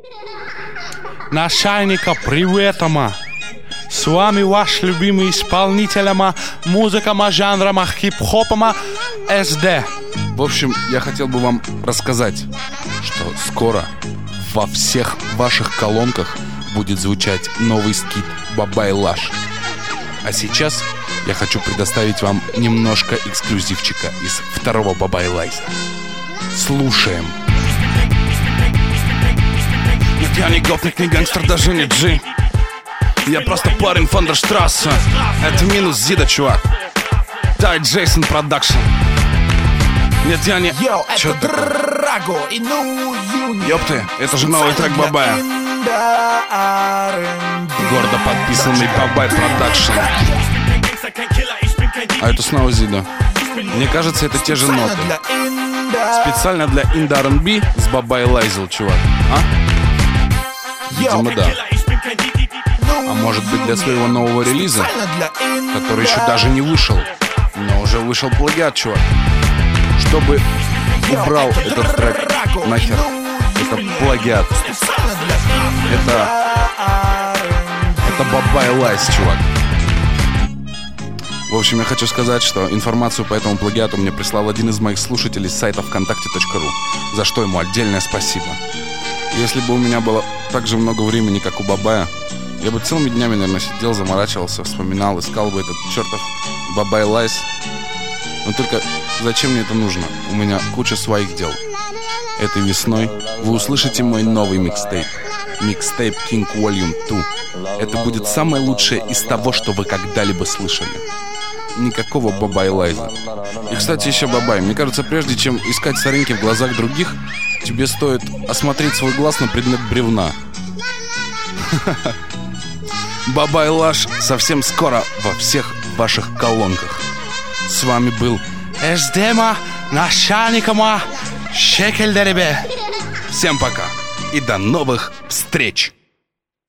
Начальника, привет, ама. С вами ваш любимый исполнитель, ама, музыка жанра хип-хопа СД. В общем, я хотел бы вам рассказать, что скоро во всех ваших колонках будет звучать новый скит Бабай Лаш. А сейчас я хочу предоставить вам немножко эксклюзивчика из второго Бабай Лайза. Слушаем. Нет, я не гопник, не гангстер, даже не Джи. Я просто парень Фандерштрассе. Это минус Зида, чувак. Тай Джейсон Продакшн. Нет, я не... Чё такое? Ёпты, это же новый трек Бабая. Гордо подписанный Бабай Продакшн. А это снова Зида. Мне кажется, это те же ноты. Специально для Инда R&B с Бабай Лайзел, чувак. А? Видимо, да. А может быть, для своего нового релиза, который еще даже не вышел, но уже вышел плагиат, чувак. Чтобы убрал этот трек нахер. Это плагиат. Это Бабай Лайз, чувак. В общем, я хочу сказать, что информацию по этому плагиату мне прислал один из моих слушателей с сайта вконтакте.ру, за что ему отдельное спасибо. Если бы у меня было так же много времени, как у Бабая, я бы целыми днями, наверное, сидел, заморачивался, вспоминал, искал бы этот чертов Бабай Лайз. Но только зачем мне это нужно? У меня куча своих дел. Этой весной вы услышите мой новый микстейп. Микстейп King Volume 2. Это будет самое лучшее из того, что вы когда-либо слышали. Никакого Бабай Лайза. И, кстати, еще Бабай. Мне кажется, прежде чем искать соринки в глазах других, тебе стоит осмотреть свой глаз на предмет бревна. Бабай Лаш совсем скоро во всех ваших колонках. С вами был СДма, начальникама, шекельдеребе. Всем пока и до новых встреч!